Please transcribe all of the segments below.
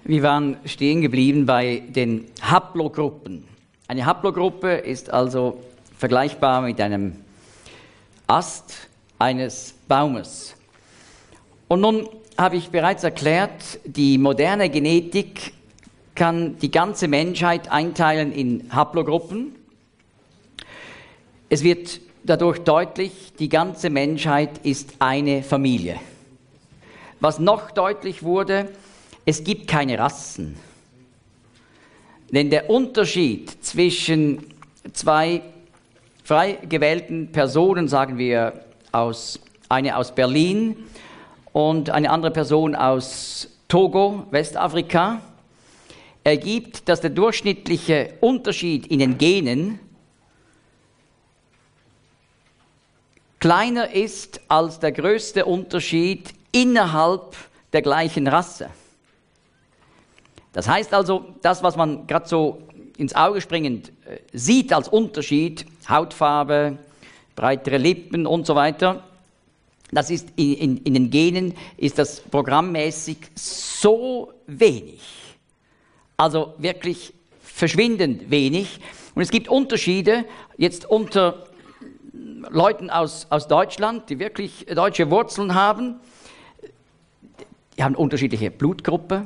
Wir waren stehen geblieben bei den Haplogruppen. Eine Haplogruppe ist also vergleichbar mit einem Ast eines Baumes. Und nun habe ich bereits erklärt, die moderne Genetik kann die ganze Menschheit einteilen in Haplogruppen. Es wird dadurch deutlich, die ganze Menschheit ist eine Familie. Was noch deutlich wurde, es gibt keine Rassen. Denn der Unterschied zwischen zwei frei gewählten Personen, sagen wir eine aus Berlin und eine andere Person aus Togo, Westafrika, ergibt, dass der durchschnittliche Unterschied in den Genen kleiner ist als der größte Unterschied innerhalb der gleichen Rasse. Das heißt also, das, was man gerade so ins Auge springend sieht als Unterschied, Hautfarbe, breitere Lippen und so weiter, das ist in den Genen ist das programmmäßig so wenig, also wirklich verschwindend wenig. Und es gibt Unterschiede jetzt unter Leuten aus Deutschland, die wirklich deutsche Wurzeln haben. Die haben unterschiedliche Blutgruppe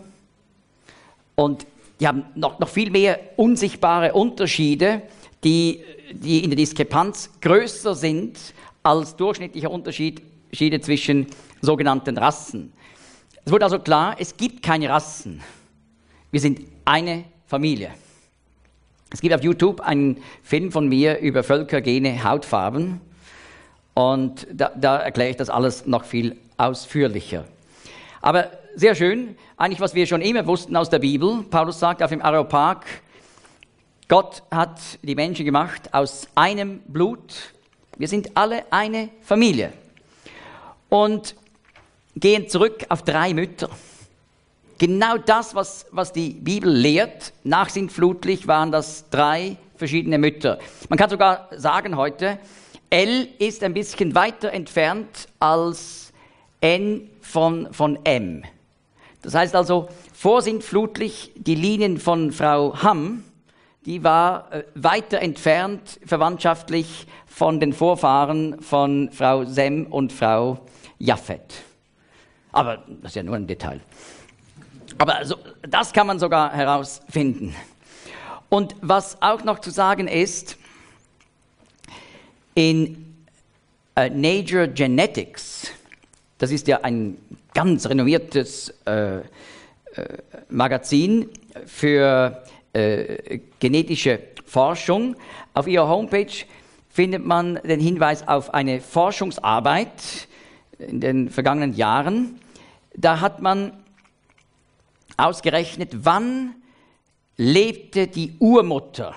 und die haben noch viel mehr unsichtbare Unterschiede, die in der Diskrepanz größer sind als durchschnittliche Unterschiede zwischen sogenannten Rassen. Es wurde also klar, es gibt keine Rassen. Wir sind eine Familie. Es gibt auf YouTube einen Film von mir über Völker, Gene, Hautfarben und da erkläre ich das alles noch viel ausführlicher. Aber sehr schön, eigentlich was wir schon immer wussten aus der Bibel. Paulus sagt auf dem Areopag, Gott hat die Menschen gemacht aus einem Blut. Wir sind alle eine Familie. Und gehen zurück auf 3 Mütter. Genau das, was die Bibel lehrt, nachsintflutlich waren das 3 verschiedene Mütter. Man kann sogar sagen heute, L ist ein bisschen weiter entfernt als N von M. Das heißt also, vorsintflutlich die Linien von Frau Ham, die war weiter entfernt verwandtschaftlich von den Vorfahren von Frau Sem und Frau Japhet. Aber das ist ja nur ein Detail. Aber also, das kann man sogar herausfinden. Und was auch noch zu sagen ist, in Nature Genetics, das ist ja ein ganz renommiertes Magazin für genetische Forschung. Auf ihrer Homepage findet man den Hinweis auf eine Forschungsarbeit in den vergangenen Jahren. Da hat man ausgerechnet, wann lebte die Urmutter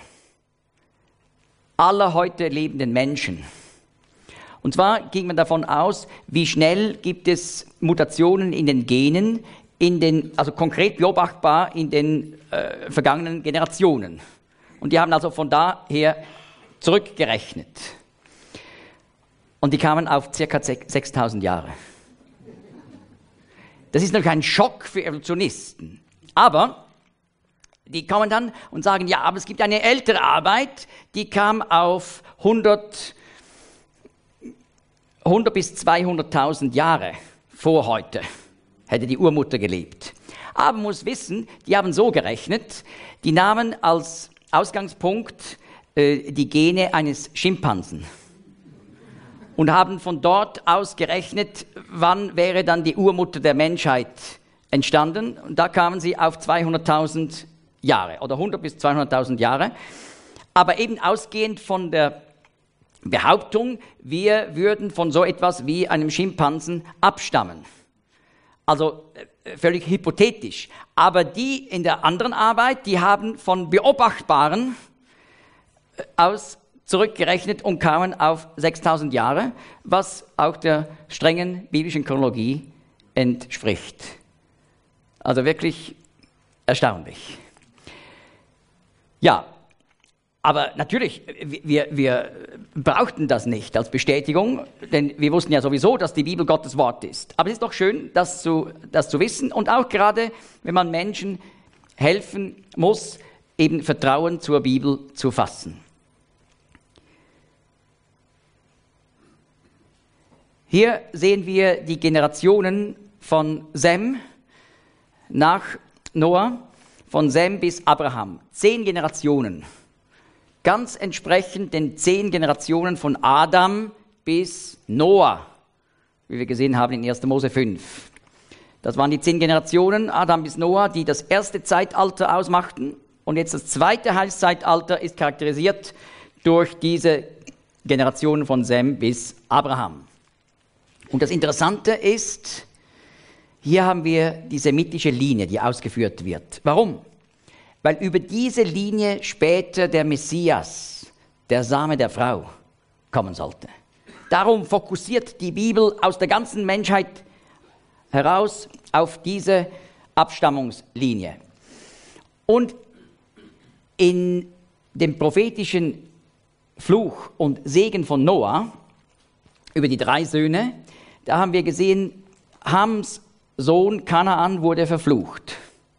aller heute lebenden Menschen. Und zwar ging man davon aus, wie schnell gibt es Mutationen in den Genen, also konkret beobachtbar in den vergangenen Generationen. Und die haben also von daher zurückgerechnet. Und die kamen auf ca. 6000 Jahre. Das ist natürlich ein Schock für Evolutionisten. Aber die kommen dann und sagen, ja, aber es gibt eine ältere Arbeit, die kam auf 100 bis 200.000 Jahre vor heute, hätte die Urmutter gelebt. Aber man muss wissen, die haben so gerechnet, die nahmen als Ausgangspunkt die Gene eines Schimpansen und haben von dort aus gerechnet, wann wäre dann die Urmutter der Menschheit entstanden. Und da kamen sie auf 200.000 Jahre oder 100 bis 200.000 Jahre. Aber eben ausgehend von der Behauptung, wir würden von so etwas wie einem Schimpansen abstammen. Also völlig hypothetisch. Aber die in der anderen Arbeit, die haben von Beobachtbaren aus zurückgerechnet und kamen auf 6000 Jahre, was auch der strengen biblischen Chronologie entspricht. Also wirklich erstaunlich. Ja, Aber natürlich, wir brauchten das nicht als Bestätigung, denn wir wussten ja sowieso, dass die Bibel Gottes Wort ist. Aber es ist doch schön, das zu wissen und auch gerade, wenn man Menschen helfen muss, eben Vertrauen zur Bibel zu fassen. Hier sehen wir die Generationen von Sem nach Noah, von Sem bis Abraham. 10 Generationen. Ganz entsprechend den 10 Generationen von Adam bis Noah, wie wir gesehen haben in 1. Mose 5. Das waren die 10 Generationen, Adam bis Noah, die das erste Zeitalter ausmachten. Und jetzt das zweite Heilszeitalter ist charakterisiert durch diese Generationen von Sem bis Abraham. Und das Interessante ist, hier haben wir die semitische Linie, die ausgeführt wird. Warum? Weil über diese Linie später der Messias, der Same der Frau, kommen sollte. Darum fokussiert die Bibel aus der ganzen Menschheit heraus auf diese Abstammungslinie. Und in dem prophetischen Fluch und Segen von Noah über die 3 Söhne, da haben wir gesehen, Hams Sohn Kanaan wurde verflucht.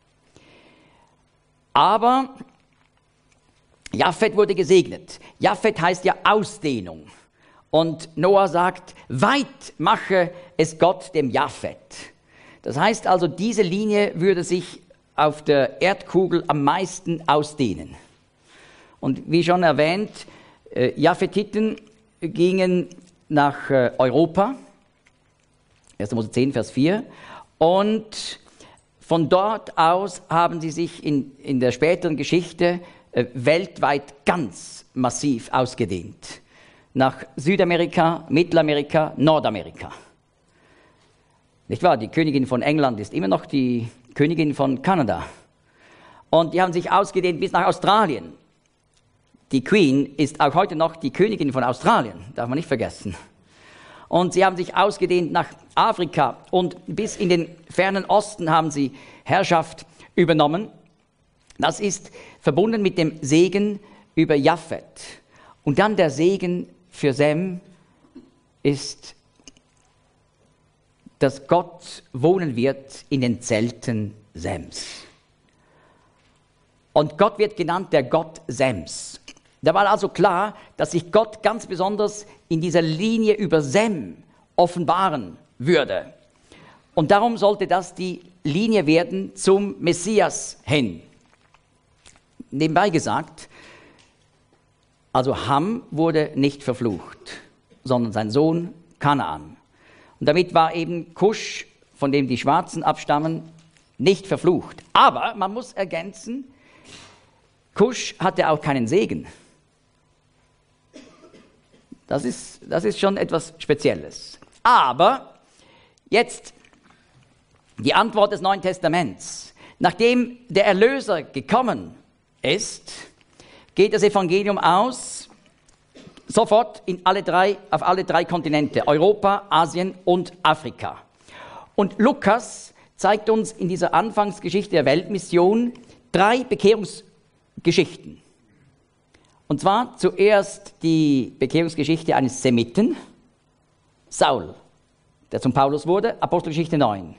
Aber Japhet wurde gesegnet. Japhet heißt ja Ausdehnung. Und Noah sagt, weit mache es Gott dem Japhet. Das heißt also, diese Linie würde sich auf der Erdkugel am meisten ausdehnen. Und wie schon erwähnt, Japhetiten gingen nach Europa, 1. Mose 10, Vers 4, und von dort aus haben sie sich in der späteren Geschichte weltweit ganz massiv ausgedehnt. Nach Südamerika, Mittelamerika, Nordamerika. Nicht wahr? Die Königin von England ist immer noch die Königin von Kanada. Und die haben sich ausgedehnt bis nach Australien. Die Queen ist auch heute noch die Königin von Australien, darf man nicht vergessen. Und sie haben sich ausgedehnt nach Afrika und bis in den fernen Osten haben sie Herrschaft übernommen. Das ist verbunden mit dem Segen über Japhet. Und dann der Segen für Sem ist, dass Gott wohnen wird in den Zelten Sems. Und Gott wird genannt der Gott Sems. Da war also klar, dass sich Gott ganz besonders in dieser Linie über Sem offenbaren würde. Und darum sollte das die Linie werden zum Messias hin. Nebenbei gesagt, also Ham wurde nicht verflucht, sondern sein Sohn Kanaan. Und damit war eben Kusch, von dem die Schwarzen abstammen, nicht verflucht. Aber man muss ergänzen, Kusch hatte auch keinen Segen. Das ist schon etwas Spezielles. Aber jetzt die Antwort des Neuen Testaments. Nachdem der Erlöser gekommen ist, geht das Evangelium aus, sofort auf alle drei Kontinente, Europa, Asien und Afrika. Und Lukas zeigt uns in dieser Anfangsgeschichte der Weltmission 3 Bekehrungsgeschichten. Und zwar zuerst die Bekehrungsgeschichte eines Semiten, Saul, der zum Paulus wurde, Apostelgeschichte 9.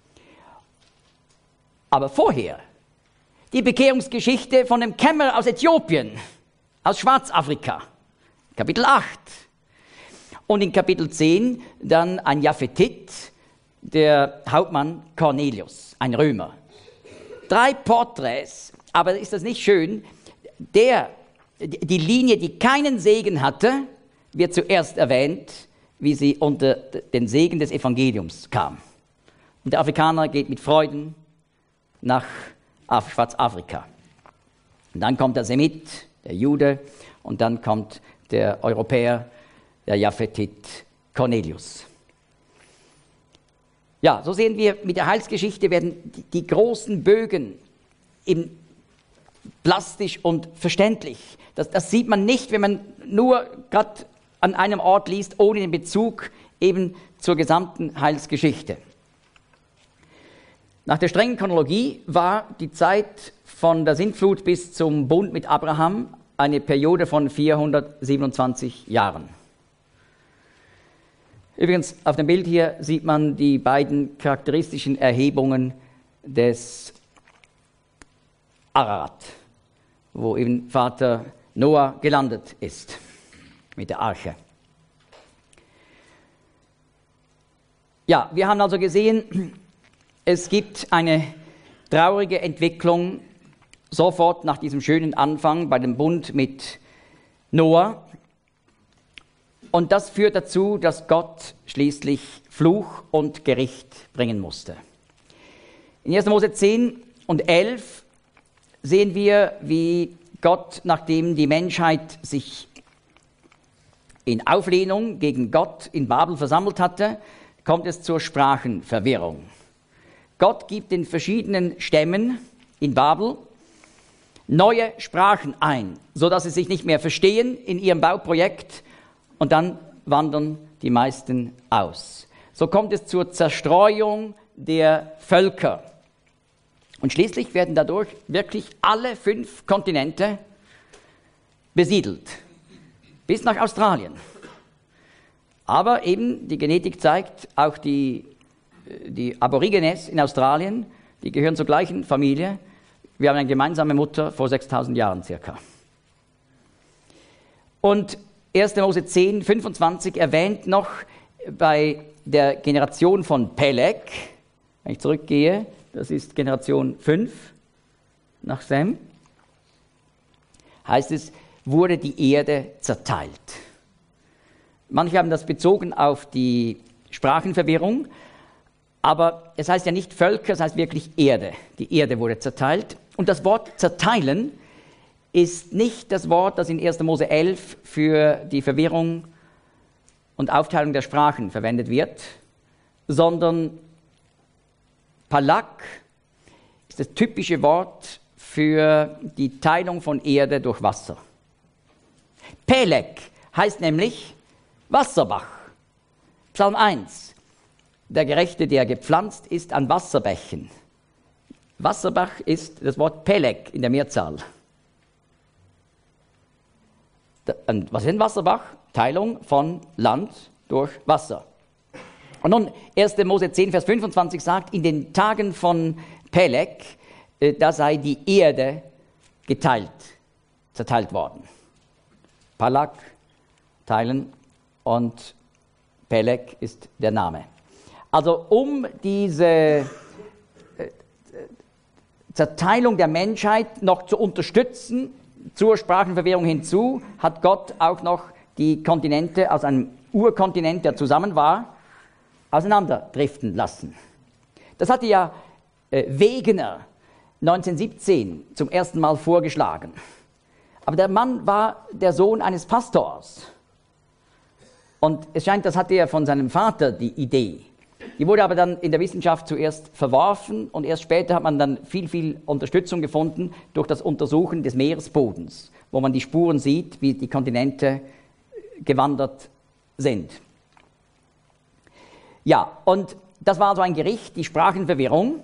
Aber vorher die Bekehrungsgeschichte von dem Kämmerer aus Äthiopien, aus Schwarzafrika, Kapitel 8. Und in Kapitel 10 dann ein Japhetit, der Hauptmann Cornelius, ein Römer. 3 Porträts, aber ist das nicht schön? Die Linie, die keinen Segen hatte, wird zuerst erwähnt, wie sie unter den Segen des Evangeliums kam. Und der Afrikaner geht mit Freuden nach Schwarzafrika. Und dann kommt der Semit, der Jude, und dann kommt der Europäer, der Japhetit Cornelius. Ja, so sehen wir, mit der Heilsgeschichte werden die großen Bögen eben plastisch und verständlich. Das sieht man nicht, wenn man nur gerade an einem Ort liest, ohne den Bezug eben zur gesamten Heilsgeschichte. Nach der strengen Chronologie war die Zeit von der Sintflut bis zum Bund mit Abraham eine Periode von 427 Jahren. Übrigens, auf dem Bild hier sieht man die beiden charakteristischen Erhebungen des Ararat, wo eben Vater Noah gelandet ist mit der Arche. Ja, wir haben also gesehen, es gibt eine traurige Entwicklung sofort nach diesem schönen Anfang bei dem Bund mit Noah. Und das führt dazu, dass Gott schließlich Fluch und Gericht bringen musste. In 1. Mose 10 und 11 sehen wir, wie Gott, nachdem die Menschheit sich in Auflehnung gegen Gott in Babel versammelt hatte, kommt es zur Sprachenverwirrung. Gott gibt den verschiedenen Stämmen in Babel neue Sprachen ein, sodass sie sich nicht mehr verstehen in ihrem Bauprojekt, und dann wandern die meisten aus. So kommt es zur Zerstreuung der Völker. Und schließlich werden dadurch wirklich alle 5 Kontinente besiedelt, bis nach Australien. Aber eben die Genetik zeigt, auch die Aborigines in Australien, die gehören zur gleichen Familie. Wir haben eine gemeinsame Mutter vor 6000 Jahren circa. Und 1. Mose 10, 25 erwähnt noch bei der Generation von Peleg, wenn ich zurückgehe, das ist Generation 5 nach Sem, heißt es, wurde die Erde zerteilt. Manche haben das bezogen auf die Sprachenverwirrung, aber es heißt ja nicht Völker, es heißt wirklich Erde. Die Erde wurde zerteilt. Und das Wort zerteilen ist nicht das Wort, das in 1. Mose 11 für die Verwirrung und Aufteilung der Sprachen verwendet wird, sondern Palak ist das typische Wort für die Teilung von Erde durch Wasser. Peleg heißt nämlich Wasserbach. Psalm 1. Der Gerechte, der gepflanzt ist an Wasserbächen. Wasserbach ist das Wort Peleg in der Mehrzahl. Was ist ein Wasserbach? Teilung von Land durch Wasser. Und nun 1. Mose 10, Vers 25 sagt, in den Tagen von Peleg, da sei die Erde zerteilt worden. Palak, teilen, und Peleg ist der Name. Also um diese Zerteilung der Menschheit noch zu unterstützen, zur Sprachenverwirrung hinzu, hat Gott auch noch die Kontinente aus einem Urkontinent, der zusammen war, auseinanderdriften lassen. Das hatte ja Wegener 1917 zum ersten Mal vorgeschlagen. Aber der Mann war der Sohn eines Pastors. Und es scheint, das hatte er von seinem Vater, die Idee. Die wurde aber dann in der Wissenschaft zuerst verworfen und erst später hat man dann viel Unterstützung gefunden durch das Untersuchen des Meeresbodens, wo man die Spuren sieht, wie die Kontinente gewandert sind. Ja, und das war so ein Gericht, die Sprachenverwirrung.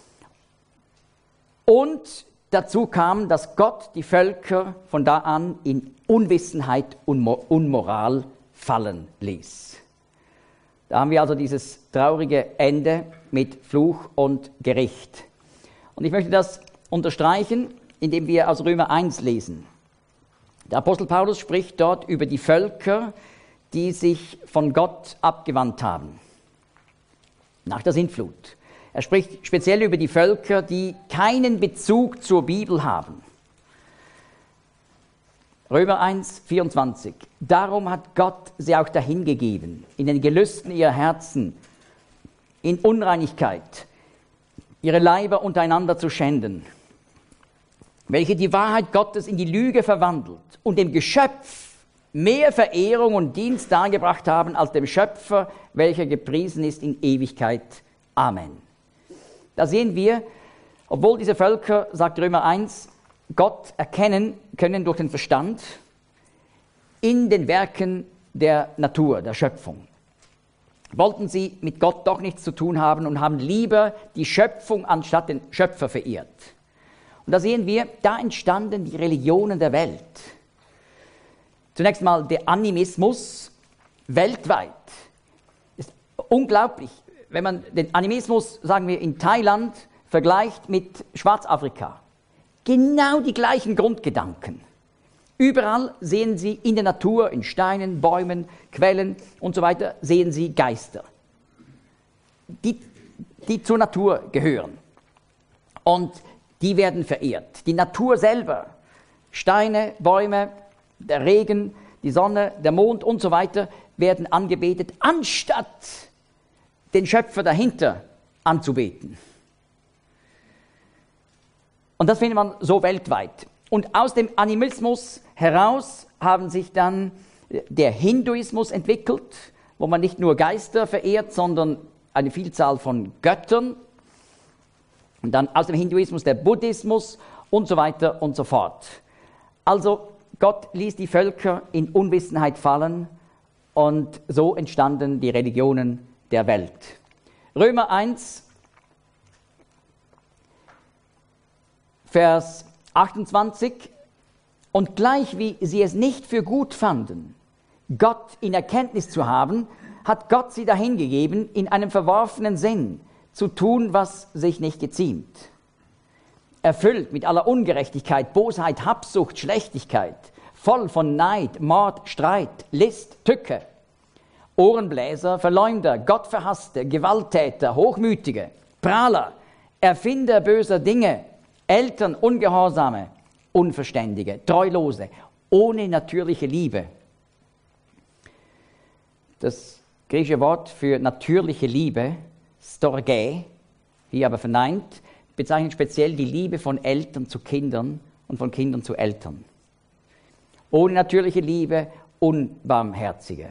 Und dazu kam, dass Gott die Völker von da an in Unwissenheit und Unmoral fallen ließ. Da haben wir also dieses traurige Ende mit Fluch und Gericht. Und ich möchte das unterstreichen, indem wir aus Römer 1 lesen. Der Apostel Paulus spricht dort über die Völker, die sich von Gott abgewandt haben, nach der Sintflut. Er spricht speziell über die Völker, die keinen Bezug zur Bibel haben. Römer 1, 24. Darum hat Gott sie auch dahingegeben, in den Gelüsten ihrer Herzen, in Unreinigkeit, ihre Leiber untereinander zu schänden, welche die Wahrheit Gottes in die Lüge verwandelt und dem Geschöpf mehr Verehrung und Dienst dargebracht haben als dem Schöpfer, welcher gepriesen ist in Ewigkeit. Amen. Da sehen wir, obwohl diese Völker, sagt Römer 1, Gott erkennen können durch den Verstand in den Werken der Natur, der Schöpfung. Wollten sie mit Gott doch nichts zu tun haben und haben lieber die Schöpfung anstatt den Schöpfer verehrt. Und da sehen wir, da entstanden die Religionen der Welt. Zunächst mal der Animismus weltweit. Ist unglaublich, wenn man den Animismus, sagen wir, in Thailand vergleicht mit Schwarzafrika. Genau die gleichen Grundgedanken. Überall sehen Sie in der Natur, in Steinen, Bäumen, Quellen und so weiter, sehen Sie Geister, die zur Natur gehören. Und die werden verehrt. Die Natur selber, Steine, Bäume, der Regen, die Sonne, der Mond und so weiter, werden angebetet, anstatt den Schöpfer dahinter anzubeten. Und das findet man so weltweit. Und aus dem Animismus heraus haben sich dann der Hinduismus entwickelt, wo man nicht nur Geister verehrt, sondern eine Vielzahl von Göttern. Und dann aus dem Hinduismus der Buddhismus und so weiter und so fort. Also Gott ließ die Völker in Unwissenheit fallen und so entstanden die Religionen der Welt. Römer 1, Vers 28. Und gleich wie sie es nicht für gut fanden, Gott in Erkenntnis zu haben, hat Gott sie dahingegeben, in einem verworfenen Sinn zu tun, was sich nicht geziemt. Erfüllt mit aller Ungerechtigkeit, Bosheit, Habsucht, Schlechtigkeit, voll von Neid, Mord, Streit, List, Tücke, Ohrenbläser, Verleumder, Gottverhasste, Gewalttäter, Hochmütige, Prahler, Erfinder böser Dinge, Eltern Ungehorsame, Unverständige, Treulose, ohne natürliche Liebe. Das griechische Wort für natürliche Liebe, Storge, hier aber verneint, bezeichnet speziell die Liebe von Eltern zu Kindern und von Kindern zu Eltern. Ohne natürliche Liebe, unbarmherzige.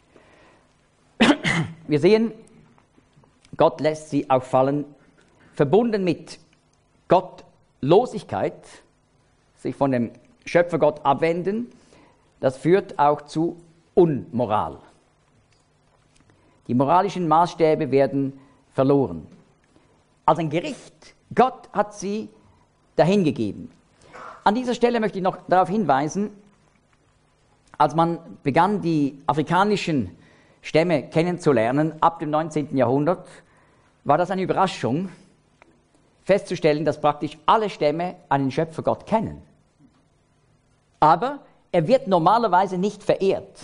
Wir sehen, Gott lässt sie auch fallen, verbunden mit Gottlosigkeit, sich von dem Schöpfergott abwenden, das führt auch zu Unmoral. Die moralischen Maßstäbe werden verloren. Als ein Gericht. Gott hat sie dahingegeben. An dieser Stelle möchte ich noch darauf hinweisen, als man begann, die afrikanischen Stämme kennenzulernen, ab dem 19. Jahrhundert, war das eine Überraschung, festzustellen, dass praktisch alle Stämme einen Schöpfergott kennen. Aber er wird normalerweise nicht verehrt.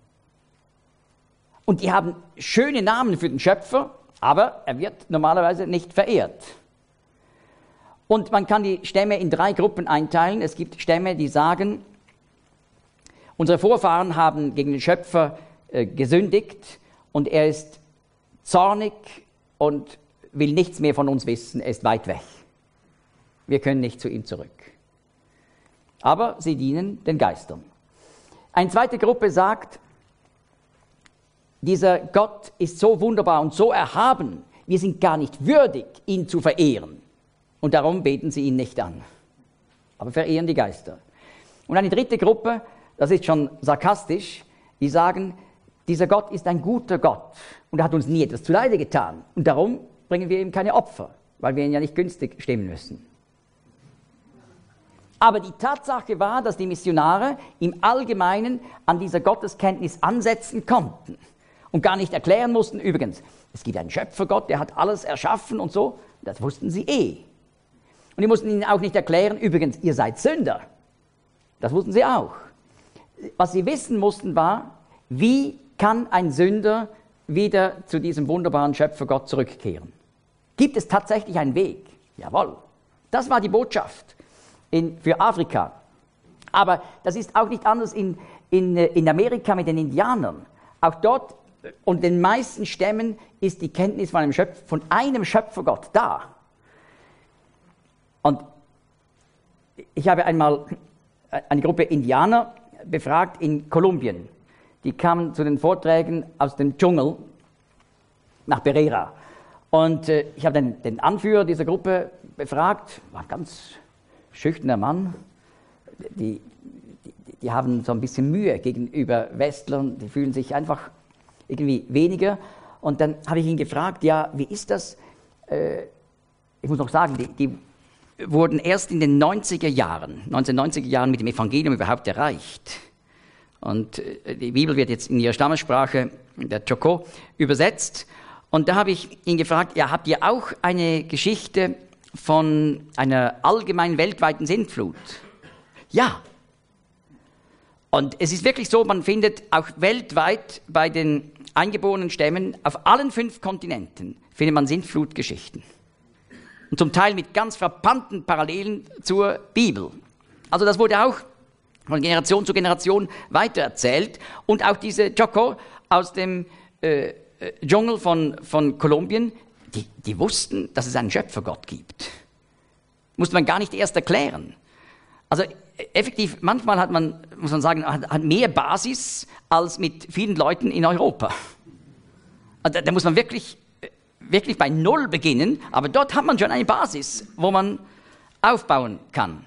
Und die haben schöne Namen für den Schöpfer, aber er wird normalerweise nicht verehrt. Und man kann die Stämme in 3 Gruppen einteilen. Es gibt Stämme, die sagen, unsere Vorfahren haben gegen den Schöpfer gesündigt und er ist zornig und will nichts mehr von uns wissen, er ist weit weg. Wir können nicht zu ihm zurück. Aber sie dienen den Geistern. Eine zweite Gruppe sagt, dieser Gott ist so wunderbar und so erhaben, wir sind gar nicht würdig, ihn zu verehren. Und darum beten sie ihn nicht an, aber verehren die Geister. Und eine dritte Gruppe, das ist schon sarkastisch, die sagen, dieser Gott ist ein guter Gott und er hat uns nie etwas zuleide getan. Und darum bringen wir ihm keine Opfer, weil wir ihn ja nicht günstig stimmen müssen. Aber die Tatsache war, dass die Missionare im Allgemeinen an dieser Gotteskenntnis ansetzen konnten und gar nicht erklären mussten, übrigens, es gibt einen Schöpfergott, der hat alles erschaffen und so, das wussten sie eh. Und die mussten ihnen auch nicht erklären, übrigens, ihr seid Sünder. Das wussten sie auch. Was sie wissen mussten war, wie kann ein Sünder wieder zu diesem wunderbaren Schöpfergott zurückkehren? Gibt es tatsächlich einen Weg? Jawohl. Das war die Botschaft für Afrika. Aber das ist auch nicht anders in Amerika mit den Indianern. Auch dort und den meisten Stämmen ist die Kenntnis von einem Schöpfergott da. Und ich habe einmal eine Gruppe Indianer befragt in Kolumbien. Die kamen zu den Vorträgen aus dem Dschungel nach Pereira. Und ich habe den Anführer dieser Gruppe befragt, war ein ganz schüchterner Mann. Die haben so ein bisschen Mühe gegenüber Westlern, die fühlen sich einfach irgendwie weniger. Und dann habe ich ihn gefragt, ja, wie ist das? Ich muss noch sagen, die wurden erst in den 1990er Jahren mit dem Evangelium überhaupt erreicht. Und die Bibel wird jetzt in ihrer Stammessprache, der Chocó, übersetzt. Und da habe ich ihn gefragt, ja, habt ihr auch eine Geschichte von einer allgemeinen weltweiten Sintflut? Ja. Und es ist wirklich so, man findet auch weltweit bei den eingeborenen Stämmen auf allen 5 Kontinenten findet man Sintflutgeschichten. Und zum Teil mit ganz frappanten Parallelen zur Bibel. Also das wurde auch von Generation zu Generation weitererzählt. Und auch diese Chocó aus dem Dschungel von Kolumbien, die wussten, dass es einen Schöpfergott gibt. Musste man gar nicht erst erklären. Also effektiv, manchmal hat man, muss man sagen, hat mehr Basis als mit vielen Leuten in Europa. Also da muss man wirklich bei Null beginnen, aber dort hat man schon eine Basis, wo man aufbauen kann.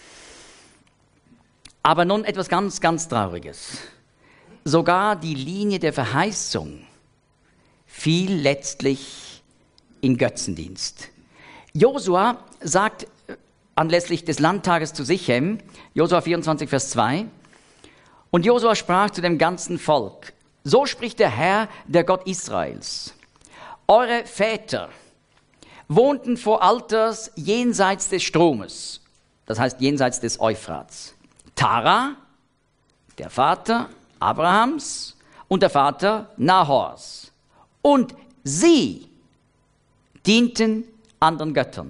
Aber nun etwas ganz, ganz Trauriges. Sogar die Linie der Verheißung fiel letztlich in Götzendienst. Josua sagt anlässlich des Landtages zu Sichem, Josua 24, Vers 2, und Josua sprach zu dem ganzen Volk, so spricht der Herr, der Gott Israels. Eure Väter wohnten vor Alters jenseits des Stromes, das heißt jenseits des Euphrats. Tara, der Vater Abrahams und der Vater Nahors. Und sie dienten anderen Göttern.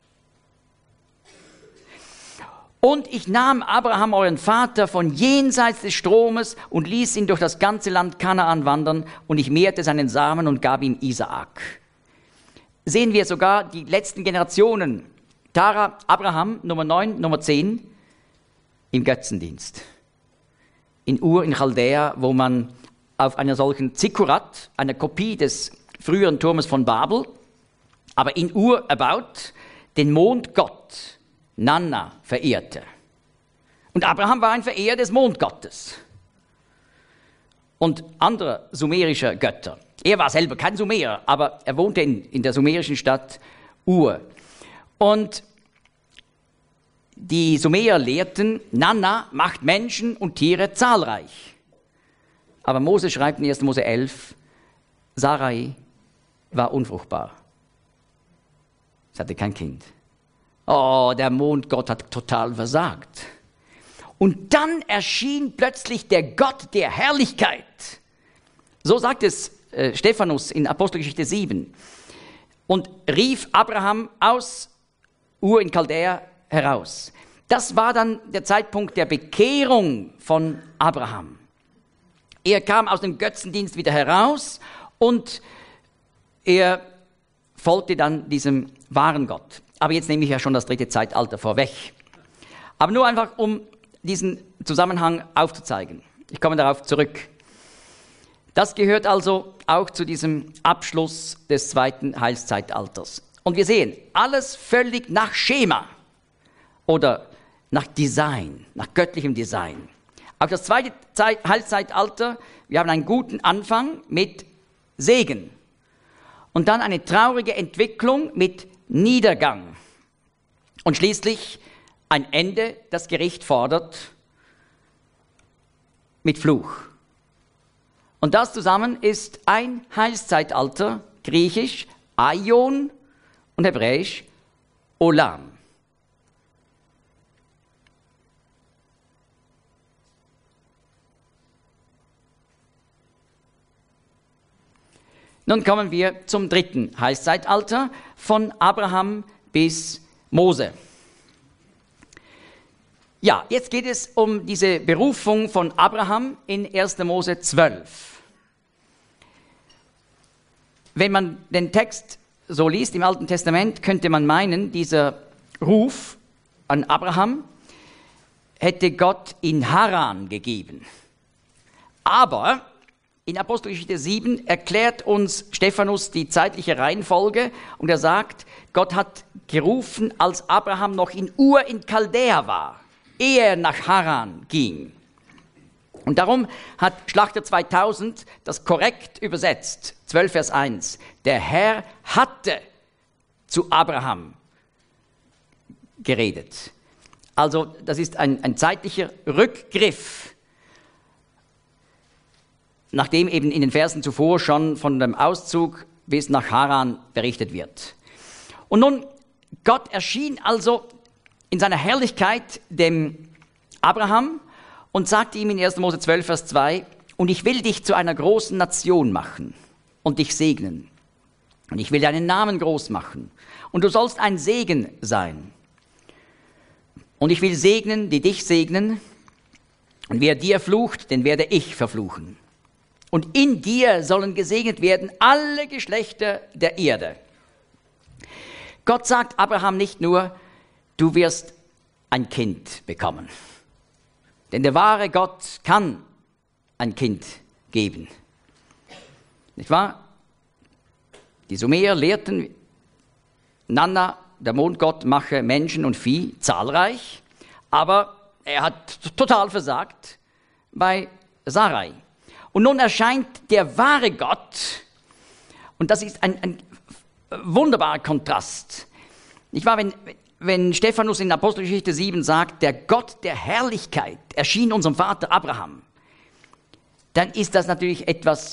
Und ich nahm Abraham, euren Vater, von jenseits des Stromes und ließ ihn durch das ganze Land Kanaan wandern und ich mehrte seinen Samen und gab ihm Isaak. Sehen wir sogar die letzten Generationen. Tara, Abraham, Nummer 9, Nummer 10, im Götzendienst. In Ur in Chaldea, wo man auf einer solchen Zikkurat, einer Kopie des früheren Turmes von Babel, aber in Ur erbaut, den Mondgott Nanna verehrte. Und Abraham war ein Verehrer des Mondgottes und anderer sumerischer Götter. Er war selber kein Sumerer, aber er wohnte in der sumerischen Stadt Ur. Und die Sumerer lehrten, Nanna macht Menschen und Tiere zahlreich. Aber Mose schreibt in 1. Mose 11, Sarai war unfruchtbar. Sie hatte kein Kind. Oh, der Mondgott hat total versagt. Und dann erschien plötzlich der Gott der Herrlichkeit. So sagt es Stephanus in Apostelgeschichte 7. Und rief Abraham aus Ur in Chaldea heraus. Das war dann der Zeitpunkt der Bekehrung von Abraham. Er kam aus dem Götzendienst wieder heraus und er folgte dann diesem wahren Gott. Aber jetzt nehme ich ja schon das 3. Zeitalter vorweg. Aber nur einfach, um diesen Zusammenhang aufzuzeigen. Ich komme darauf zurück. Das gehört also auch zu diesem Abschluss des 2. Heilszeitalters. Und wir sehen, alles völlig nach Schema oder nach Design, nach göttlichem Design. Auch das 2. Heilszeitalter, wir haben einen guten Anfang mit Segen. Und dann eine traurige Entwicklung mit Niedergang. Und schließlich ein Ende, das Gericht fordert, mit Fluch. Und das zusammen ist ein Heilszeitalter, griechisch Aion und hebräisch Olam. Nun kommen wir zum 3. Heilszeitalter, von Abraham bis Mose. Ja, jetzt geht es um diese Berufung von Abraham in 1. Mose 12. Wenn man den Text so liest im Alten Testament, könnte man meinen, dieser Ruf an Abraham hätte Gott in Haran gegeben. Aber in Apostelgeschichte 7 erklärt uns Stephanus die zeitliche Reihenfolge und er sagt, Gott hat gerufen, als Abraham noch in Ur in Chaldea war, ehe er nach Haran ging. Und darum hat Schlachter 2000 das korrekt übersetzt, 12 Vers 1. Der Herr hatte zu Abraham geredet. Also das ist ein zeitlicher Rückgriff nachdem eben in den Versen zuvor schon von dem Auszug bis nach Haran berichtet wird. Und nun, Gott erschien also in seiner Herrlichkeit dem Abraham und sagte ihm in 1. Mose 12, Vers 2, und ich will dich zu einer großen Nation machen und dich segnen. Und ich will deinen Namen groß machen. Und du sollst ein Segen sein. Und ich will segnen, die dich segnen. Und wer dir flucht, den werde ich verfluchen. Und in dir sollen gesegnet werden alle Geschlechter der Erde. Gott sagt Abraham nicht nur, du wirst ein Kind bekommen. Denn der wahre Gott kann ein Kind geben. Nicht wahr? Die Sumer lehrten, Nanna, der Mondgott, mache Menschen und Vieh zahlreich, aber er hat total versagt bei Sarai. Und nun erscheint der wahre Gott, und das ist ein wunderbarer Kontrast. Nicht wahr, wenn Stephanus in Apostelgeschichte 7 sagt, der Gott der Herrlichkeit erschien unserem Vater Abraham, dann ist das natürlich etwas,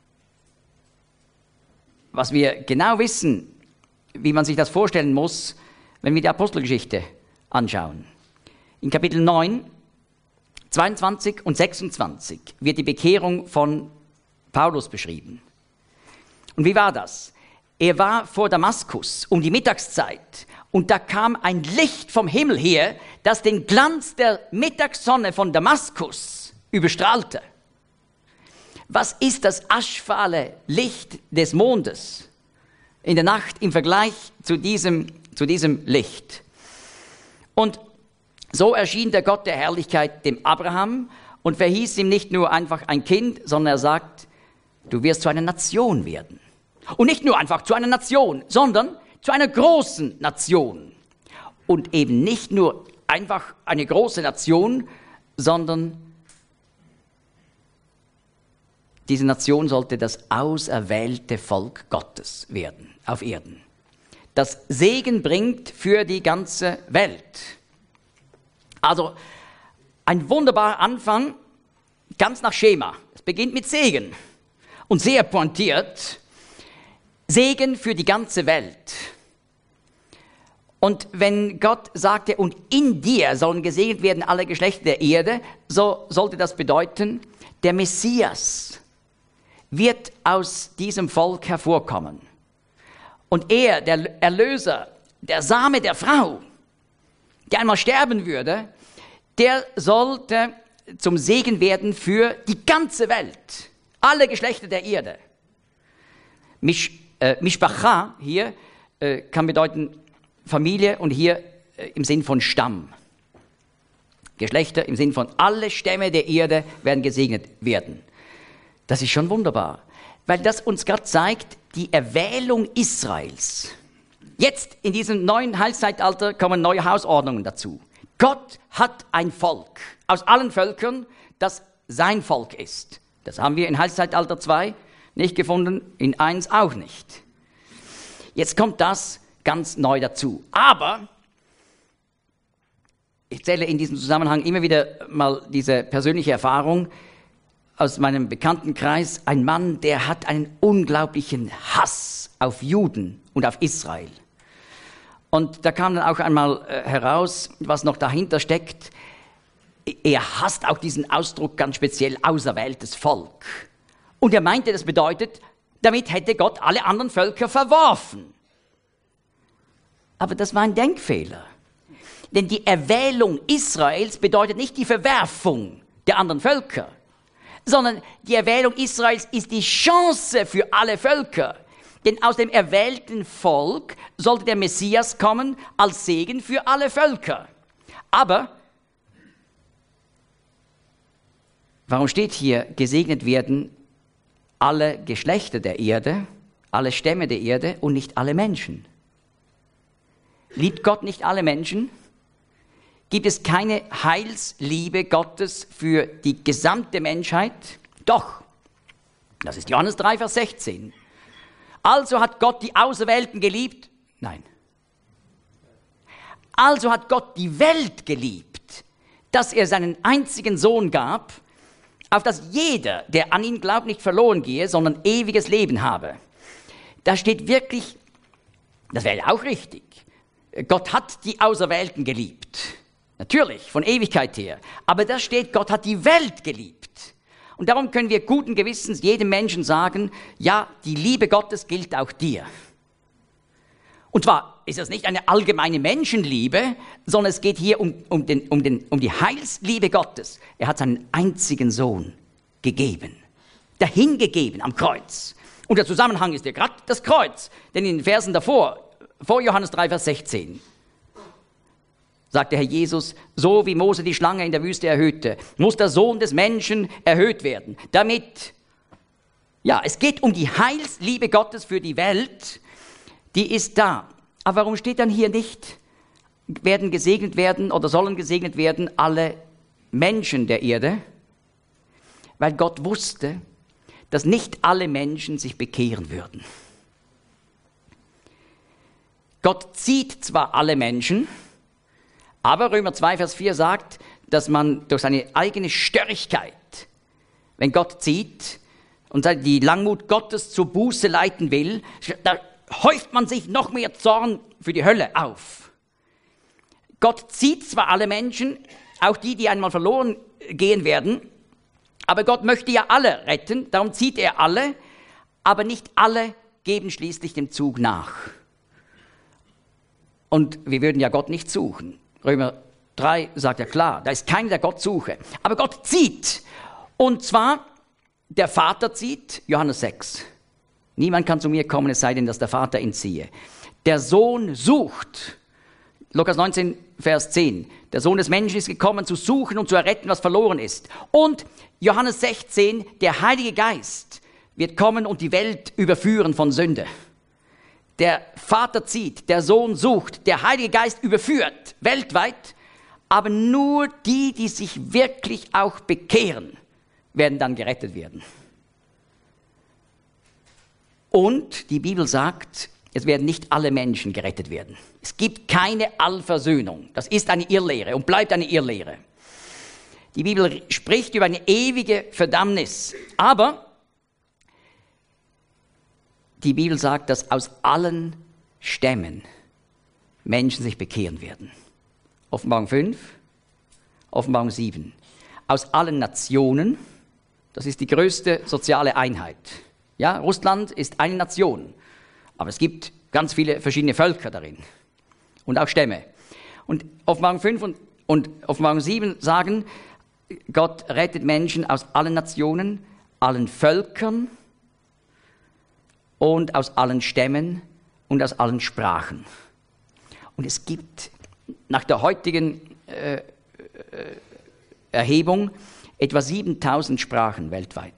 was wir genau wissen, wie man sich das vorstellen muss, wenn wir die Apostelgeschichte anschauen. In Kapitel 9, 22 und 26 wird die Bekehrung von Paulus beschrieben. Und wie war das? Er war vor Damaskus um die Mittagszeit und da kam ein Licht vom Himmel her, das den Glanz der Mittagssonne von Damaskus überstrahlte. Was ist das aschfahle Licht des Mondes in der Nacht im Vergleich zu diesem Licht? Und so erschien der Gott der Herrlichkeit dem Abraham und verhieß ihm nicht nur einfach ein Kind, sondern er sagt, du wirst zu einer Nation werden. Und nicht nur einfach zu einer Nation, sondern zu einer großen Nation. Und eben nicht nur einfach eine große Nation, sondern diese Nation sollte das auserwählte Volk Gottes werden auf Erden, das Segen bringt für die ganze Welt. Also ein wunderbarer Anfang, ganz nach Schema. Es beginnt mit Segen und sehr pointiert. Segen für die ganze Welt. Und wenn Gott sagte, und in dir sollen gesegnet werden alle Geschlechter der Erde, so sollte das bedeuten, der Messias wird aus diesem Volk hervorkommen. Und er, der Erlöser, der Same der Frau, der einmal sterben würde, der sollte zum Segen werden für die ganze Welt, alle Geschlechter der Erde. Mishpacha hier kann bedeuten Familie und hier im Sinn von Stamm. Geschlechter im Sinn von alle Stämme der Erde werden gesegnet werden. Das ist schon wunderbar, weil das uns gerade zeigt, die Erwählung Israels. Jetzt in diesem neuen Heilszeitalter kommen neue Hausordnungen dazu. Gott hat ein Volk aus allen Völkern, das sein Volk ist. Das haben wir in Heilszeitalter 2 nicht gefunden, in 1 auch nicht. Jetzt kommt das ganz neu dazu. Aber ich zähle in diesem Zusammenhang immer wieder mal diese persönliche Erfahrung aus meinem Bekanntenkreis. Ein Mann, der hat einen unglaublichen Hass auf Juden und auf Israel. Und da kam dann auch einmal heraus, was noch dahinter steckt. Er hasst auch diesen Ausdruck ganz speziell, auserwähltes Volk. Und er meinte, das bedeutet, damit hätte Gott alle anderen Völker verworfen. Aber das war ein Denkfehler. Denn die Erwählung Israels bedeutet nicht die Verwerfung der anderen Völker, sondern die Erwählung Israels ist die Chance für alle Völker. Denn aus dem erwählten Volk sollte der Messias kommen als Segen für alle Völker. Aber warum steht hier, gesegnet werden alle Geschlechter der Erde, alle Stämme der Erde und nicht alle Menschen? Liebt Gott nicht alle Menschen? Gibt es keine Heilsliebe Gottes für die gesamte Menschheit? Doch. Das ist Johannes 3, Vers 16. Also hat Gott die Auserwählten geliebt? Nein. Also hat Gott die Welt geliebt, dass er seinen einzigen Sohn gab, auf dass jeder, der an ihn glaubt, nicht verloren gehe, sondern ewiges Leben habe. Da steht wirklich, das wäre ja auch richtig, Gott hat die Auserwählten geliebt. Natürlich, von Ewigkeit her. Aber da steht, Gott hat die Welt geliebt. Und darum können wir guten Gewissens jedem Menschen sagen, ja, die Liebe Gottes gilt auch dir. Und zwar ist das nicht eine allgemeine Menschenliebe, sondern es geht hier um die Heilsliebe Gottes. Er hat seinen einzigen Sohn gegeben, dahingegeben am Kreuz. Und der Zusammenhang ist ja gerade das Kreuz, denn in den Versen davor, vor Johannes 3, Vers 16, sagt der Herr Jesus, so wie Mose die Schlange in der Wüste erhöhte, muss der Sohn des Menschen erhöht werden, damit, ja, es geht um die Heilsliebe Gottes für die Welt, die ist da. Aber warum steht dann hier nicht, werden gesegnet werden oder sollen gesegnet werden alle Menschen der Erde? Weil Gott wusste, dass nicht alle Menschen sich bekehren würden. Gott zieht zwar alle Menschen, aber Römer 2, Vers 4 sagt, dass man durch seine eigene Störrigkeit, wenn Gott zieht und die Langmut Gottes zur Buße leiten will, da häuft man sich noch mehr Zorn für die Hölle auf. Gott zieht zwar alle Menschen, auch die einmal verloren gehen werden, aber Gott möchte ja alle retten, darum zieht er alle, aber nicht alle geben schließlich dem Zug nach. Und wir würden ja Gott nicht suchen. Römer 3 sagt ja klar, da ist keiner, der Gott suche. Aber Gott zieht. Und zwar, der Vater zieht, Johannes 6. Niemand kann zu mir kommen, es sei denn, dass der Vater ihn ziehe. Der Sohn sucht. Lukas 19, Vers 10. Der Sohn des Menschen ist gekommen, zu suchen und zu erretten, was verloren ist. Und Johannes 16, der Heilige Geist wird kommen und die Welt überführen von Sünde. Der Vater zieht, der Sohn sucht, der Heilige Geist überführt weltweit, aber nur die, die sich wirklich auch bekehren, werden dann gerettet werden. Und die Bibel sagt, es werden nicht alle Menschen gerettet werden. Es gibt keine Allversöhnung. Das ist eine Irrlehre und bleibt eine Irrlehre. Die Bibel spricht über eine ewige Verdammnis, aber die Bibel sagt, dass aus allen Stämmen Menschen sich bekehren werden. Offenbarung 5, Offenbarung 7. Aus allen Nationen, das ist die größte soziale Einheit. Ja, Russland ist eine Nation, aber es gibt ganz viele verschiedene Völker darin und auch Stämme. Und Offenbarung 5 und Offenbarung 7 sagen, Gott rettet Menschen aus allen Nationen, allen Völkern, und aus allen Stämmen und aus allen Sprachen. Und es gibt nach der heutigen Erhebung etwa 7000 Sprachen weltweit.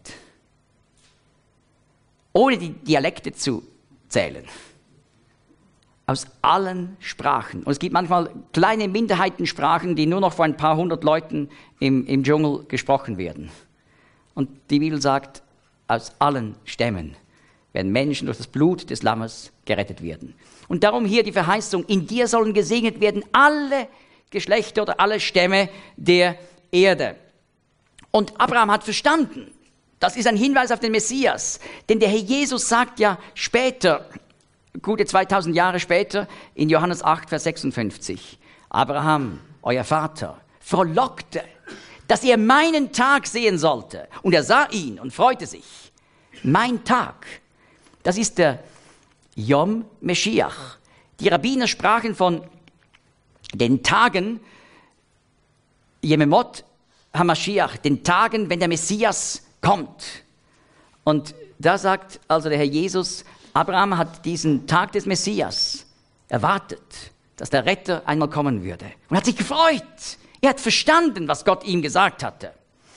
Ohne die Dialekte zu zählen. Aus allen Sprachen. Und es gibt manchmal kleine Minderheitensprachen, die nur noch von ein paar hundert Leuten im Dschungel gesprochen werden. Und die Bibel sagt, aus allen Stämmen werden Menschen durch das Blut des Lammes gerettet werden. Und darum hier die Verheißung, in dir sollen gesegnet werden alle Geschlechter oder alle Stämme der Erde. Und Abraham hat verstanden, das ist ein Hinweis auf den Messias, denn der Herr Jesus sagt ja später, gute 2000 Jahre später, in Johannes 8, Vers 56, Abraham, euer Vater, frohlockte, dass er meinen Tag sehen sollte. Und er sah ihn und freute sich. Mein Tag. Das ist der Yom Meshiach. Die Rabbiner sprachen von den Tagen Yememot HaMashiach, den Tagen, wenn der Messias kommt. Und da sagt also der Herr Jesus, Abraham hat diesen Tag des Messias erwartet, dass der Retter einmal kommen würde. Und hat sich gefreut. Er hat verstanden, was Gott ihm gesagt hatte.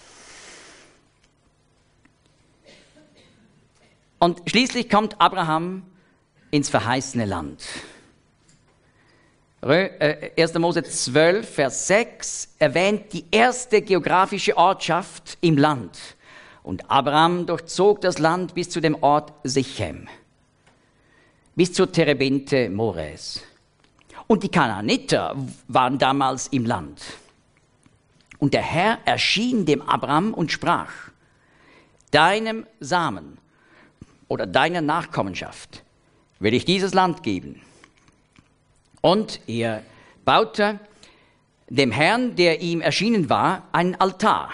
Und schließlich kommt Abraham ins verheißene Land. 1. Mose 12, Vers 6 erwähnt die erste geografische Ortschaft im Land. Und Abraham durchzog das Land bis zu dem Ort Sichem, bis zur Terebinte Mores. Und die Kanaaniter waren damals im Land. Und der Herr erschien dem Abraham und sprach, deinem Samen oder deiner Nachkommenschaft will ich dieses Land geben. Und er baute dem Herrn, der ihm erschienen war, einen Altar.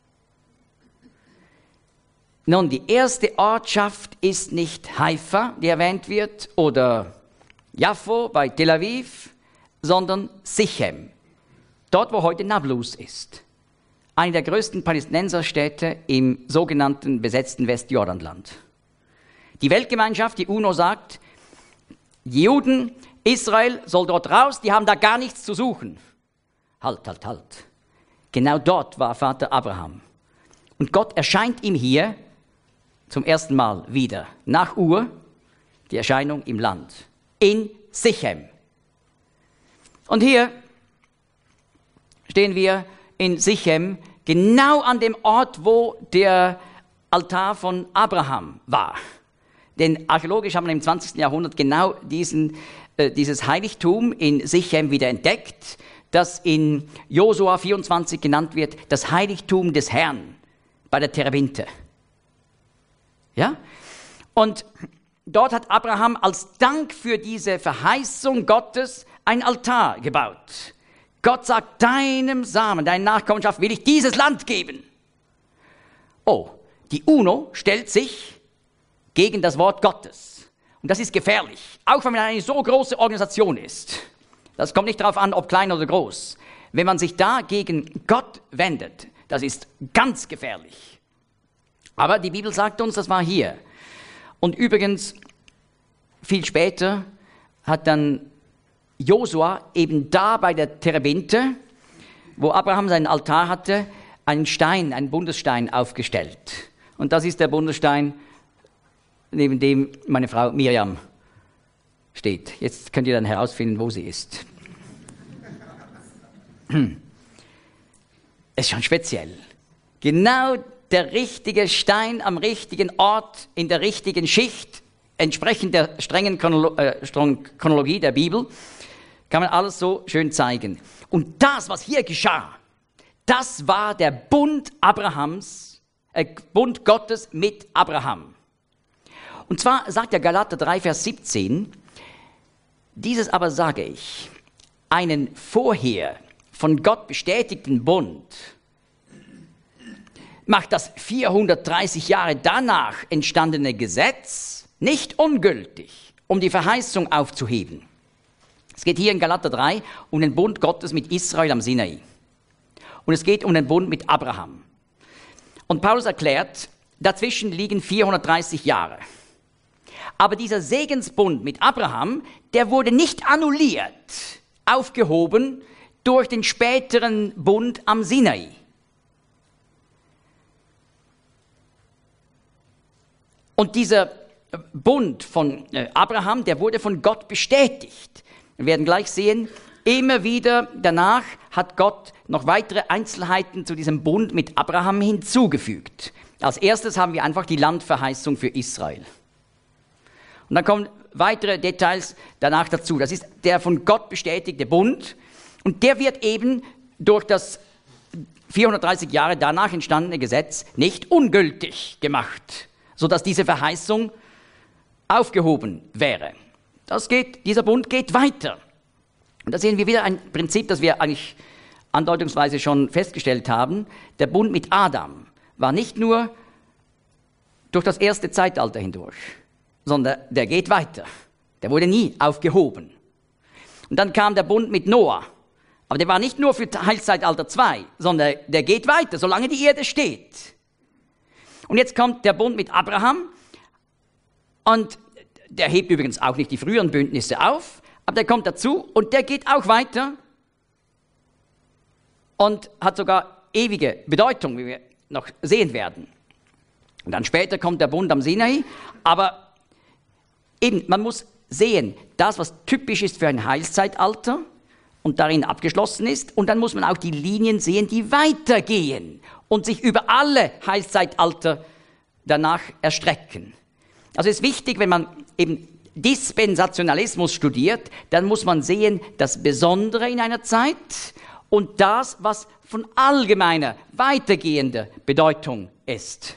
Nun, die erste Ortschaft ist nicht Haifa, die erwähnt wird, oder Jaffo bei Tel Aviv, sondern Sichem, dort wo heute Nablus ist. Eine der größten Palästinenserstädte im sogenannten besetzten Westjordanland. Die Weltgemeinschaft, die UNO sagt, die Juden, Israel soll dort raus, die haben da gar nichts zu suchen. Halt. Genau dort war Vater Abraham. Und Gott erscheint ihm hier zum ersten Mal wieder, nach Ur, die Erscheinung im Land, in Sichem. Und hier stehen wir in Sichem, genau an dem Ort, wo der Altar von Abraham war. Denn archäologisch haben wir im 20. Jahrhundert genau dieses Heiligtum in Sichem wieder entdeckt, das in Josua 24 genannt wird, das Heiligtum des Herrn bei der Terebinte. Ja? Und dort hat Abraham als Dank für diese Verheißung Gottes ein Altar gebaut. Gott sagt, deinem Samen, deiner Nachkommenschaft will ich dieses Land geben. Oh, die UNO stellt sich gegen das Wort Gottes. Und das ist gefährlich, auch wenn man eine so große Organisation ist. Das kommt nicht darauf an, ob klein oder groß. Wenn man sich da gegen Gott wendet, das ist ganz gefährlich. Aber die Bibel sagt uns, das war hier. Und übrigens, viel später hat dann Josua eben da bei der Terebinte, wo Abraham seinen Altar hatte, einen Stein, einen Bundesstein aufgestellt. Und das ist der Bundesstein, neben dem meine Frau Miriam steht. Jetzt könnt ihr dann herausfinden, wo sie ist. Ist schon speziell. Genau der richtige Stein am richtigen Ort, in der richtigen Schicht, entsprechend der strengen Chronologie der Bibel, kann man alles so schön zeigen. Und das, was hier geschah, das war der Bund Bund Gottes mit Abraham. Und zwar sagt der Galater 3, Vers 17, dieses aber sage ich, einen vorher von Gott bestätigten Bund macht das 430 Jahre danach entstandene Gesetz nicht ungültig, um die Verheißung aufzuheben. Es geht hier in Galater 3 um den Bund Gottes mit Israel am Sinai. Und es geht um den Bund mit Abraham. Und Paulus erklärt, dazwischen liegen 430 Jahre. Aber dieser Segensbund mit Abraham, der wurde nicht annulliert, aufgehoben durch den späteren Bund am Sinai. Und dieser Bund von Abraham, der wurde von Gott bestätigt. Wir werden gleich sehen, immer wieder danach hat Gott noch weitere Einzelheiten zu diesem Bund mit Abraham hinzugefügt. Als erstes haben wir einfach die Landverheißung für Israel. Und dann kommen weitere Details danach dazu. Das ist der von Gott bestätigte Bund. Und der wird eben durch das 430 Jahre danach entstandene Gesetz nicht ungültig gemacht, sodass diese Verheißung aufgehoben wäre. Dieser Bund geht weiter. Und da sehen wir wieder ein Prinzip, das wir eigentlich andeutungsweise schon festgestellt haben. Der Bund mit Adam war nicht nur durch das erste Zeitalter hindurch, sondern der geht weiter. Der wurde nie aufgehoben. Und dann kam der Bund mit Noah. Aber der war nicht nur für Heilszeitalter 2, sondern der geht weiter, solange die Erde steht. Und jetzt kommt der Bund mit Abraham. Und der hebt übrigens auch nicht die früheren Bündnisse auf, aber der kommt dazu und der geht auch weiter und hat sogar ewige Bedeutung, wie wir noch sehen werden. Und dann später kommt der Bund am Sinai, aber eben, man muss sehen, das, was typisch ist für ein Heilszeitalter und darin abgeschlossen ist, und dann muss man auch die Linien sehen, die weitergehen und sich über alle Heilszeitalter danach erstrecken. Also es ist wichtig, wenn man eben Dispensationalismus studiert, dann muss man sehen, das Besondere in einer Zeit und das, was von allgemeiner, weitergehender Bedeutung ist.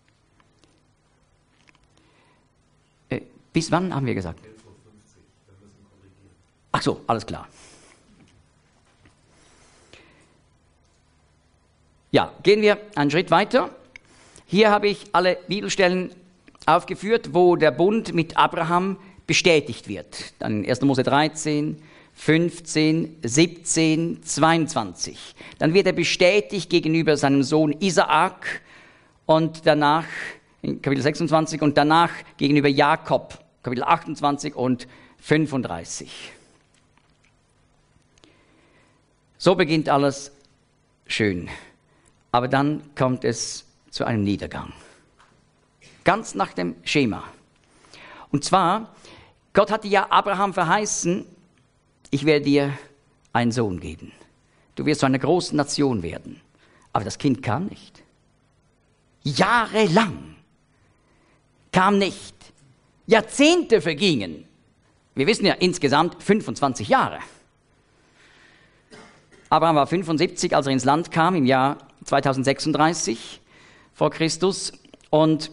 Bis wann haben wir gesagt? 11:50 Uhr, wir müssen korrigieren. Ach so, alles klar. Ja, gehen wir einen Schritt weiter. Hier habe ich alle Bibelstellen aufgeführt, wo der Bund mit Abraham bestätigt wird. Dann 1. Mose 13, 15, 17, 22. Dann wird er bestätigt gegenüber seinem Sohn Isaak und danach in Kapitel 26 und danach gegenüber Jakob, Kapitel 28 und 35. So beginnt alles schön. Aber dann kommt es zu einem Niedergang. Ganz nach dem Schema. Und zwar, Gott hatte ja Abraham verheißen, ich werde dir einen Sohn geben. Du wirst zu einer großen Nation werden. Aber das Kind kam nicht. Jahrelang kam nicht. Jahrzehnte vergingen. Wir wissen ja insgesamt 25 Jahre. Abraham war 75, als er ins Land kam, im Jahr 2036 vor Christus. Und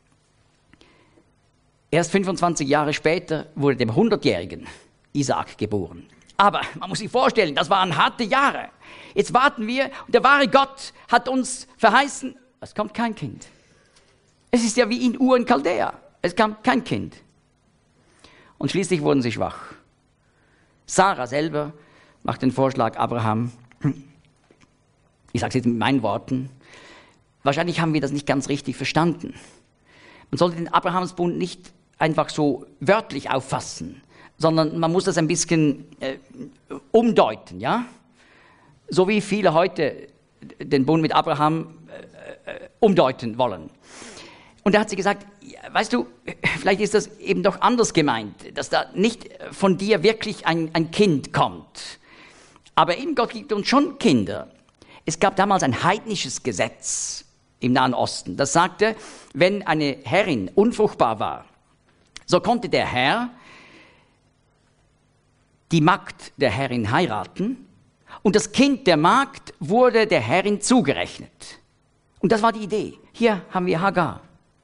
erst 25 Jahre später wurde dem 100-jährigen Isaak geboren. Aber man muss sich vorstellen, das waren harte Jahre. Jetzt warten wir und der wahre Gott hat uns verheißen, es kommt kein Kind. Es ist ja wie in Ur in Chaldea. Es kam kein Kind. Und schließlich wurden sie schwach. Sarah selber macht den Vorschlag, Abraham, ich sage es jetzt mit meinen Worten, wahrscheinlich haben wir das nicht ganz richtig verstanden. Man sollte den Abrahamsbund nicht einfach so wörtlich auffassen, sondern man muss das ein bisschen umdeuten, ja? So wie viele heute den Bund mit Abraham umdeuten wollen. Und da hat sie gesagt, weißt du, vielleicht ist das eben doch anders gemeint, dass da nicht von dir wirklich ein Kind kommt. Aber eben Gott gibt uns schon Kinder. Es gab damals ein heidnisches Gesetz im Nahen Osten, das sagte, wenn eine Herrin unfruchtbar war, so konnte der Herr die Magd der Herrin heiraten und das Kind der Magd wurde der Herrin zugerechnet. Und das war die Idee. Hier haben wir Hagar.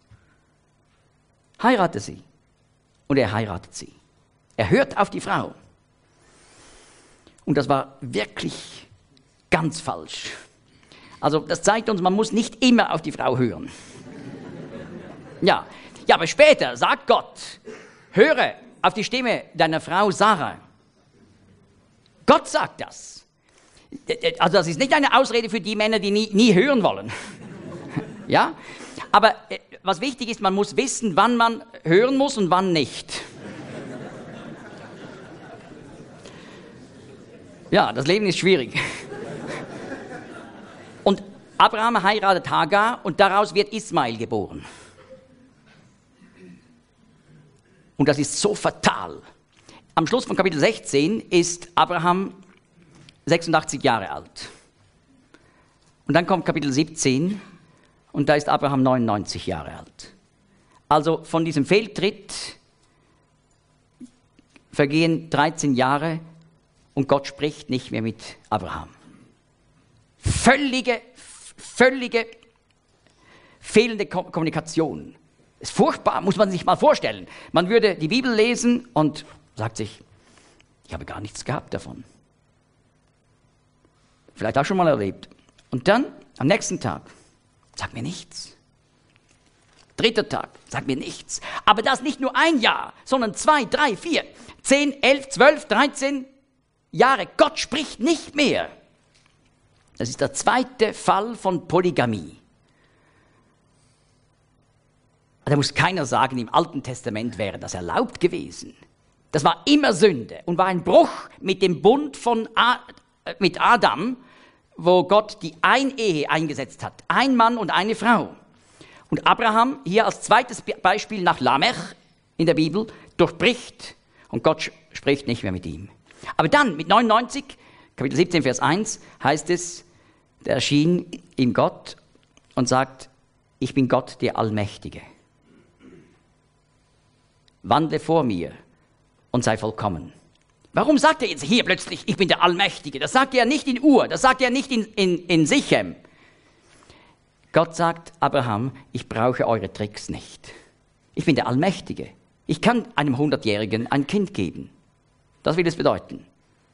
Heirate sie. Und er heiratet sie. Er hört auf die Frau. Und das war wirklich ganz falsch. Also das zeigt uns, man muss nicht immer auf die Frau hören. Ja, aber später sagt Gott, höre auf die Stimme deiner Frau Sarah. Gott sagt das. Also das ist nicht eine Ausrede für die Männer, die nie hören wollen. Ja, aber was wichtig ist, man muss wissen, wann man hören muss und wann nicht. Ja, das Leben ist schwierig. Und Abraham heiratet Hagar und daraus wird Ismael geboren. Und das ist so fatal. Am Schluss von Kapitel 16 ist Abraham 86 Jahre alt. Und dann kommt Kapitel 17 und da ist Abraham 99 Jahre alt. Also von diesem Fehltritt vergehen 13 Jahre und Gott spricht nicht mehr mit Abraham. Völlige fehlende Kommunikation. Ist furchtbar, muss man sich mal vorstellen. Man würde die Bibel lesen und sagt sich, ich habe gar nichts gehabt davon. Vielleicht auch schon mal erlebt. Und dann, am nächsten Tag, sagt mir nichts. Dritter Tag, sagt mir nichts. Aber das nicht nur ein Jahr, sondern 2, 3, 4, 10, 11, 12, 13 Jahre. Gott spricht nicht mehr. Das ist der zweite Fall von Polygamie. Da muss keiner sagen, im Alten Testament wäre das erlaubt gewesen. Das war immer Sünde und war ein Bruch mit dem Bund mit Adam, wo Gott die Einehe eingesetzt hat. Ein Mann und eine Frau. Und Abraham, hier als zweites Beispiel nach Lamech in der Bibel, durchbricht und Gott spricht nicht mehr mit ihm. Aber dann, mit 99, Kapitel 17, Vers 1, heißt es, da erschien ihm Gott und sagt, ich bin Gott, der Allmächtige. Wandle vor mir und sei vollkommen. Warum sagt er jetzt hier plötzlich, ich bin der Allmächtige? Das sagt er nicht in Ur, das sagt er nicht in Sichem. Gott sagt, Abraham, ich brauche eure Tricks nicht. Ich bin der Allmächtige. Ich kann einem 100-Jährigen ein Kind geben. Das will es bedeuten.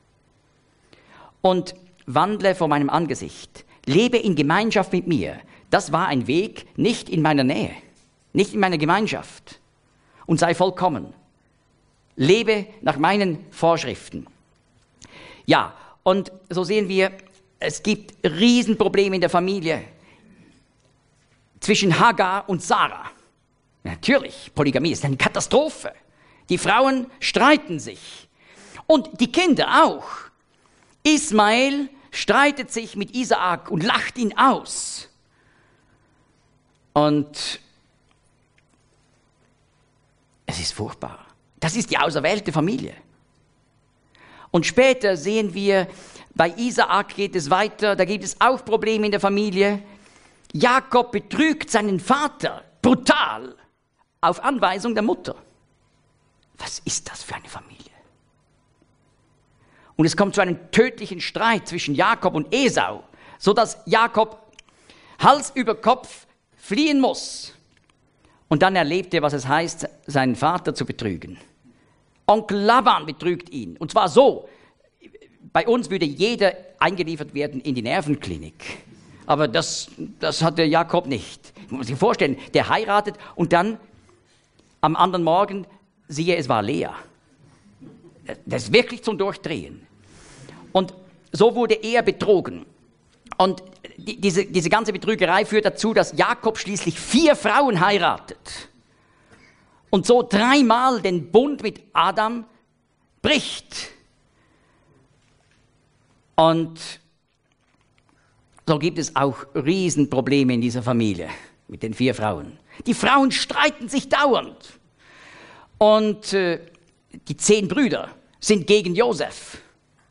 Und wandle vor meinem Angesicht. Lebe in Gemeinschaft mit mir. Das war ein Weg, nicht in meiner Nähe, nicht in meiner Gemeinschaft. Und sei vollkommen. Lebe nach meinen Vorschriften. Ja, und so sehen wir, es gibt Riesenprobleme in der Familie zwischen Hagar und Sarah. Natürlich, Polygamie ist eine Katastrophe. Die Frauen streiten sich. Und die Kinder auch. Ismael streitet sich mit Isaak und lacht ihn aus. Und es ist furchtbar. Das ist die auserwählte Familie. Und später sehen wir, bei Isaak geht es weiter, da gibt es auch Probleme in der Familie. Jakob betrügt seinen Vater brutal auf Anweisung der Mutter. Was ist das für eine Familie? Und es kommt zu einem tödlichen Streit zwischen Jakob und Esau, sodass Jakob Hals über Kopf fliehen muss. Und dann erlebt er, was es heißt, seinen Vater zu betrügen. Onkel Laban betrügt ihn. Und zwar so, bei uns würde jeder eingeliefert werden in die Nervenklinik. Aber das hat der Jakob nicht. Man muss sich vorstellen, der heiratet und dann am anderen Morgen, siehe, es war Lea. Das ist wirklich zum Durchdrehen. Und so wurde er betrogen. Und diese ganze Betrügerei führt dazu, dass Jakob schließlich 4 Frauen heiratet. Und so 3-mal den Bund mit Adam bricht. Und so gibt es auch Riesenprobleme in dieser Familie mit den 4 Frauen. Die Frauen streiten sich dauernd. Und die 10 Brüder sind gegen Josef.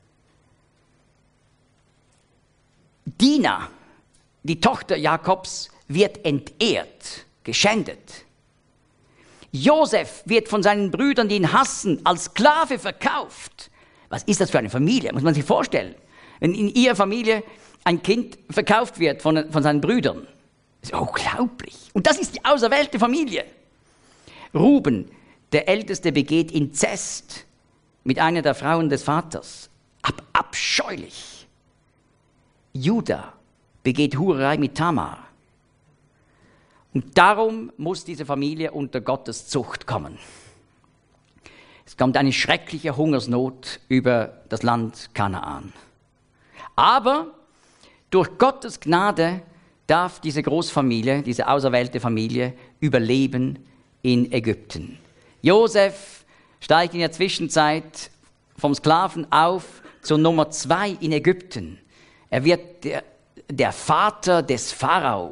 Dina, die Tochter Jakobs, wird entehrt, geschändet. Josef wird von seinen Brüdern, die ihn hassen, als Sklave verkauft. Was ist das für eine Familie? Muss man sich vorstellen. Wenn in ihrer Familie ein Kind verkauft wird von seinen Brüdern. Das ist unglaublich. Und das ist die auserwählte Familie. Ruben, der Älteste, begeht Inzest mit einer der Frauen des Vaters. Abscheulich. Juda begeht Hurerei mit Tamar. Und darum muss diese Familie unter Gottes Zucht kommen. Es kommt eine schreckliche Hungersnot über das Land Kanaan. Aber durch Gottes Gnade darf diese Großfamilie, diese auserwählte Familie, überleben in Ägypten. Josef steigt in der Zwischenzeit vom Sklaven auf zur Nummer 2 in Ägypten. Er wird der Vater des Pharao.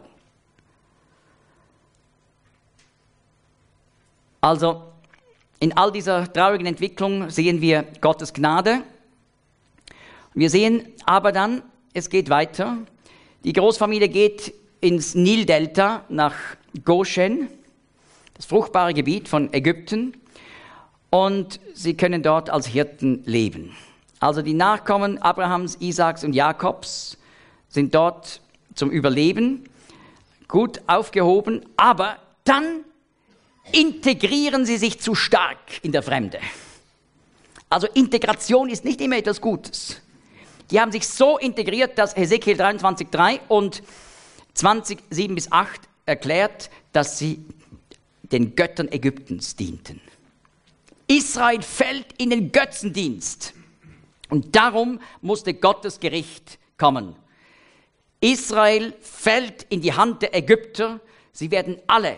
Also in all dieser traurigen Entwicklung sehen wir Gottes Gnade. Wir sehen aber dann, es geht weiter. Die Großfamilie geht ins Nildelta nach Goshen, das fruchtbare Gebiet von Ägypten, und sie können dort als Hirten leben. Also die Nachkommen Abrahams, Isaaks und Jakobs sind dort zum Überleben gut aufgehoben, aber dann integrieren sie sich zu stark in der Fremde. Also Integration ist nicht immer etwas Gutes. Die haben sich so integriert, dass Hesekiel 23,3 und 20,7-8 erklärt, dass sie den Göttern Ägyptens dienten. Israel fällt in den Götzendienst. Und darum musste Gottes Gericht kommen. Israel fällt in die Hand der Ägypter. Sie werden alle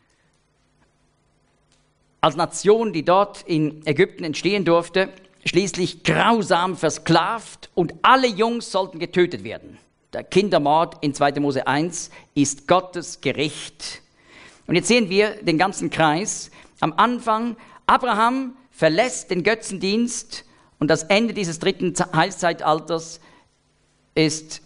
als Nation, die dort in Ägypten entstehen durfte, schließlich grausam versklavt und alle Jungs sollten getötet werden. Der Kindermord in 2. Mose 1 ist Gottes Gericht. Und jetzt sehen wir den ganzen Kreis. Am Anfang, Abraham verlässt den Götzendienst und das Ende dieses 3. Heilszeitalters ist,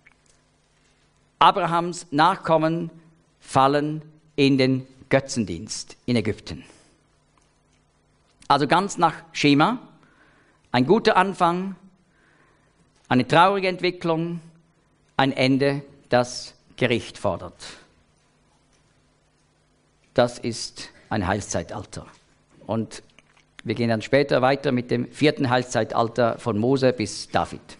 Abrahams Nachkommen fallen in den Götzendienst in Ägypten. Also ganz nach Schema. Ein guter Anfang, eine traurige Entwicklung, ein Ende, das Gericht fordert. Das ist ein Heilszeitalter. Und wir gehen dann später weiter mit dem 4. Heilszeitalter von Mose bis David.